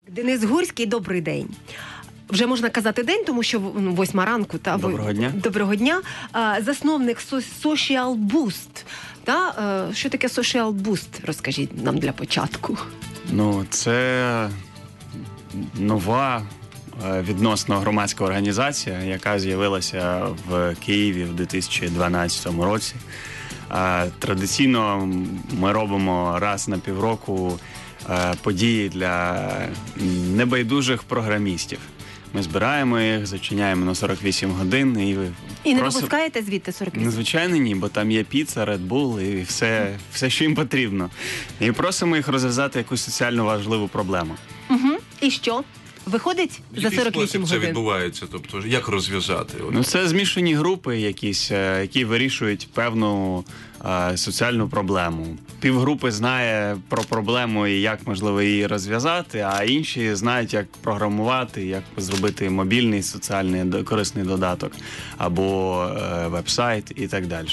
Денис Гурський, добрий день. Вже можна казати день, тому що 8 ранку. Та, Доброго дня. Доброго дня. Засновник Social Boost. Та, що таке Social Boost? Розкажіть нам для початку. Ну, це нова відносно громадська організація, яка з'явилася в Києві в 2012 році. Традиційно ми робимо раз на півроку події для небайдужих програмістів. Ми збираємо їх, зачиняємо на 48 годин. І не випускаєте звідти 48? Звичайно, ні, бо там є піца, Red Bull і все, що їм потрібно. І просимо їх розв'язати якусь соціально важливу проблему. Угу. І що? Виходить за 48 годин? Який це відбувається? Тобто, як розв'язати? Ну, це змішані групи якісь, які вирішують певну соціальну проблему. Півгрупи знає про проблему і як, можливо, її розв'язати, а інші знають, як програмувати, як зробити мобільний соціальний корисний додаток або веб-сайт і так далі.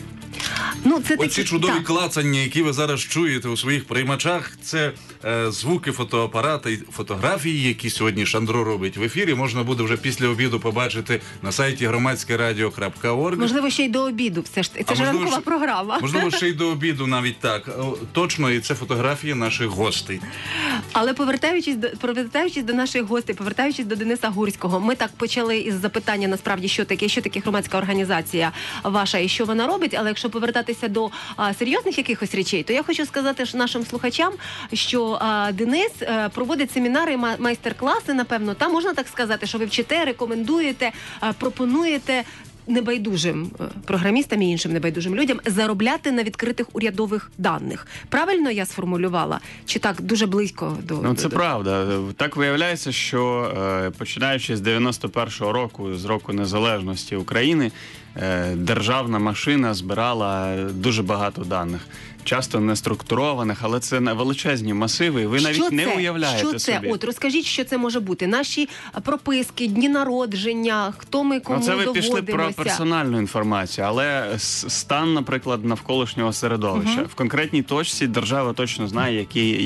Ну, це оці чудові клацання, які ви зараз чуєте у своїх приймачах, це звуки фотоапарата і фотографії, які сьогодні Шандро робить в ефірі. Можна буде вже після обіду побачити на сайті громадськерадіо.орг. Можливо, ще й до обіду. Це ж ранкова програма. Можливо, ще й до обіду навіть так. Точно, і це фотографії наших гостей. Але повертаючись до наших гостей, повертаючись до Дениса Гурського, ми так почали із запитання, насправді, що таке громадська організація ваша і що вона робить, але якщо повертатися до серйозних якихось речей, то я хочу сказати нашим слухачам, що Денис проводить семінари, майстер-класи, напевно, там можна так сказати, що ви вчите, рекомендуєте, пропонуєте небайдужим програмістам і іншим небайдужим людям заробляти на відкритих урядових даних. Правильно я сформулювала? Чи так дуже близько до... Ну, це правда. Так виявляється, що починаючи з 91-го року, з року незалежності України, державна машина збирала дуже багато даних. Часто не структурованих, але це величезні масиви, і ви навіть не уявляєте собі. Що це? От, розкажіть, що це може бути. Наші прописки, дні народження, хто ми кому доводимося. Це ви пішли про персональну інформацію, але стан, наприклад, навколишнього середовища. В конкретній точці держава точно знає,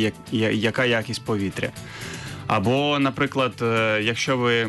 яка якість повітря. Або, наприклад, якщо ви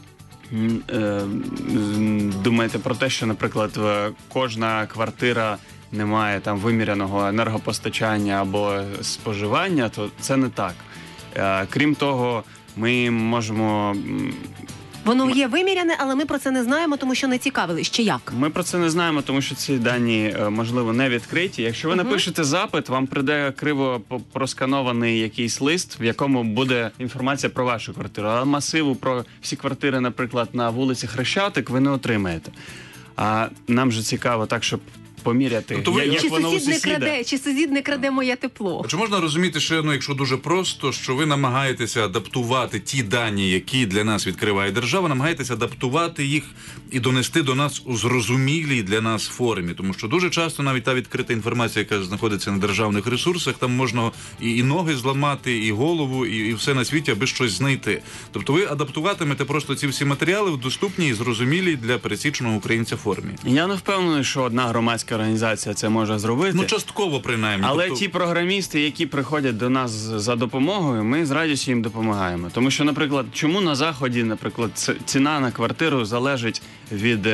думаєте про те, що, наприклад, кожна квартира не має там виміряного енергопостачання або споживання, то це не так. Крім того, ми можемо... Воно є виміряне, але ми про це не знаємо, тому що не цікавились. Чи як? Ми про це не знаємо, тому що ці дані, можливо, не відкриті. Якщо ви напишете запит, вам прийде криво просканований якийсь лист, в якому буде інформація про вашу квартиру. А масиву про всі квартири, наприклад, на вулиці Хрещатик ви не отримаєте. А нам же цікаво так, щоб поміряти, як воно у сусіда. Чи сусід не краде моє тепло? А чи можна розуміти, що, якщо дуже просто, що ви намагаєтеся адаптувати ті дані, які для нас відкриває держава, намагаєтеся адаптувати їх і донести до нас у зрозумілій для нас формі? Тому що дуже часто навіть та відкрита інформація, яка знаходиться на державних ресурсах, там можна і ноги зламати, і голову, і все на світі, аби щось знайти. Тобто ви адаптуватимете просто ці всі матеріали в доступній і зрозумілій для пересічного українця формі. Я не впевнений, що одна громадська організація це може зробити. Ну, частково, принаймні. Але ті програмісти, які приходять до нас за допомогою, ми з радістю їм допомагаємо. Тому що, наприклад, чому на Заході, наприклад, ціна на квартиру залежить від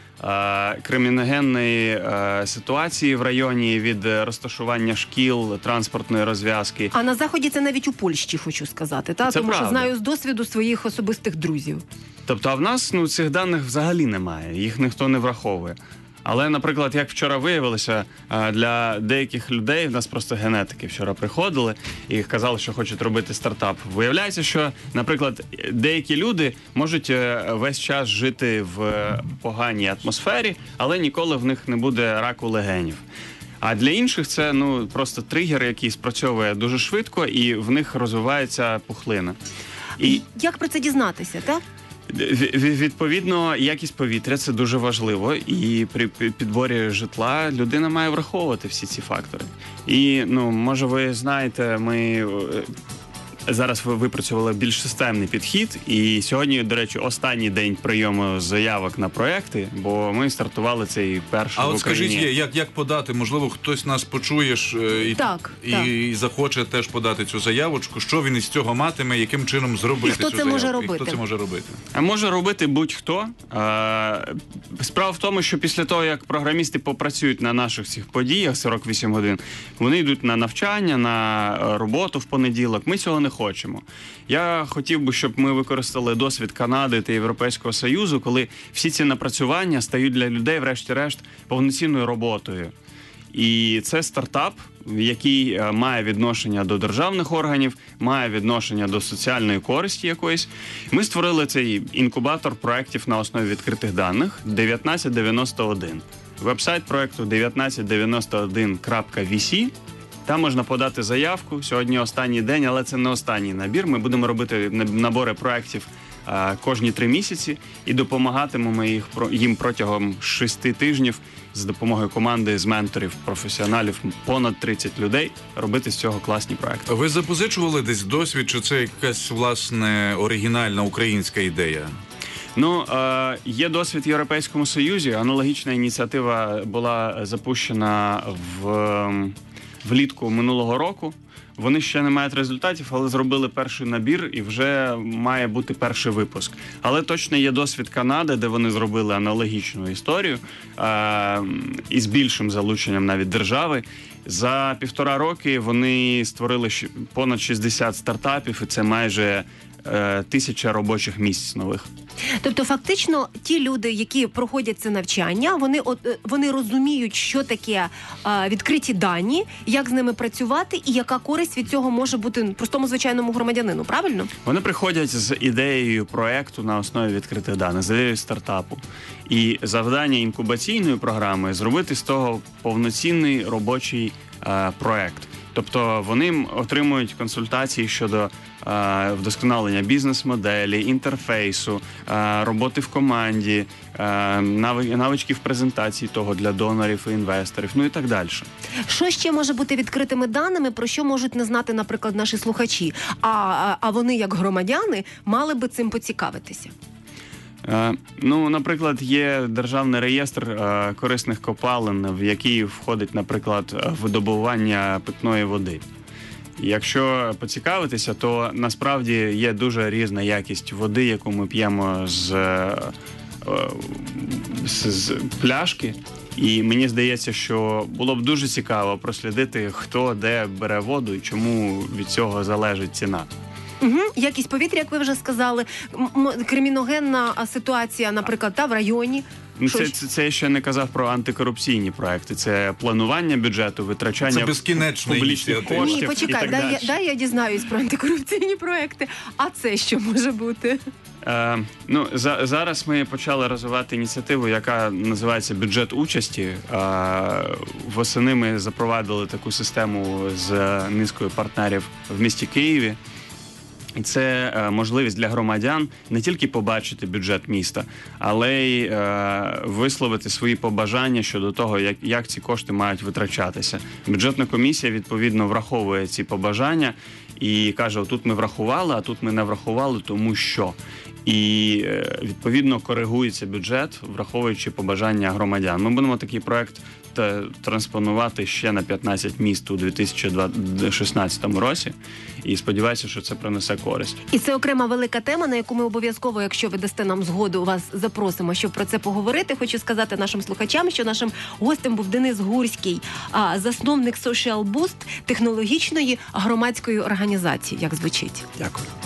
криміногенної ситуації в районі, від розташування шкіл, транспортної розв'язки. А на Заході це навіть у Польщі, хочу сказати. Тому правда. Що знаю з досвіду своїх особистих друзів. Тобто, а в нас цих даних взагалі немає, їх ніхто не враховує. Але, наприклад, як вчора виявилося, для деяких людей, в нас просто генетики вчора приходили і казали, що хочуть робити стартап. Виявляється, що, наприклад, деякі люди можуть весь час жити в поганій атмосфері, але ніколи в них не буде раку легенів. А для інших це просто тригер, який спрацьовує дуже швидко, і в них розвивається пухлина. Як про це дізнатися, так? Відповідно, якість повітря – це дуже важливо, і при підборі житла людина має враховувати всі ці фактори. І, може, ви знаєте, ми зараз ви випрацювали більш системний підхід. І сьогодні, до речі, останній день прийому заявок на проекти, бо ми стартували цей перший А в от Україні. скажіть, як подати? Можливо, хтось нас почує Так. і захоче теж подати цю заявочку. Що він із цього матиме, яким чином зробити І хто цю це може заявку? І робити? хто це може робити? А може робити будь-хто. Справа в тому, що після того, як програмісти попрацюють на наших цих подіях 48 годин, вони йдуть на навчання, на роботу в понеділок. Ми цього не хочемо. Я хотів би, щоб ми використали досвід Канади та Європейського Союзу, коли всі ці напрацювання стають для людей, врешті-решт, повноцінною роботою. І це стартап, який має відношення до державних органів, має відношення до соціальної користі якоїсь. Ми створили цей інкубатор проєктів на основі відкритих даних 1991. Веб-сайт проєкту 1991.vc. Там можна подати заявку. Сьогодні останній день, але це не останній набір. Ми будемо робити набори проєктів кожні 3 місяці і допомагатимемо їм протягом 6 тижнів з допомогою команди з менторів, професіоналів, понад 30 людей, робити з цього класні проекти. Ви запозичували десь досвід, чи це якась, власне, оригінальна українська ідея? Ну, є досвід в Європейському Союзі. Аналогічна ініціатива була запущена влітку минулого року. Вони ще не мають результатів, але зробили перший набір і вже має бути перший випуск. Але точно є досвід Канади, де вони зробили аналогічну історію із більшим залученням навіть держави. За 1,5 роки вони створили понад 60 стартапів, і це майже 1000 робочих місць нових. Тобто, фактично, ті люди, які проходять це навчання, вони розуміють, що таке відкриті дані, як з ними працювати і яка користь від цього може бути простому звичайному громадянину, правильно? Вони приходять з ідеєю проекту на основі відкритих даних, з ідеєю стартапу. І завдання інкубаційної програми – зробити з того повноцінний робочий проект. Тобто вони отримують консультації щодо вдосконалення бізнес-моделі, інтерфейсу, роботи в команді, навичків презентації того для донорів і інвесторів, ну і так далі. Що ще може бути відкритими даними, про що можуть не знати, наприклад, наші слухачі? А вони, як громадяни, мали би цим поцікавитися? Ну, наприклад, є державний реєстр корисних копалин, в який входить, наприклад, видобування питної води. Якщо поцікавитися, то насправді є дуже різна якість води, яку ми п'ємо з пляшки. І мені здається, що було б дуже цікаво прослідити, хто де бере воду і чому від цього залежить ціна. Угу. Якість повітря, як ви вже сказали, криміногенна ситуація, наприклад, в районі. Це я ще не казав про антикорупційні проекти. Це планування бюджету, витрачання публічних коштів. Ні, почекай, дай я дізнаюсь про антикорупційні проекти. А це що може бути? Зараз ми почали розвивати ініціативу, яка називається «Бюджет участі». Восени ми запровадили таку систему з низкою партнерів в місті Києві. І це можливість для громадян не тільки побачити бюджет міста, але й висловити свої побажання щодо того, як ці кошти мають витрачатися. Бюджетна комісія, відповідно, враховує ці побажання і каже, отут ми врахували, а тут ми не врахували, тому що. І, відповідно, коригується бюджет, враховуючи побажання громадян. Ми будемо такий проект транспонувати ще на 15 міст у 2016 році. І сподіваюся, що це принесе користь. І це окрема велика тема, на яку ми обов'язково, якщо ви дасте нам згоду, вас запросимо, щоб про це поговорити. Хочу сказати нашим слухачам, що нашим гостем був Денис Гурський, засновник Social Boost, технологічної громадської організації, як звучить. Дякую.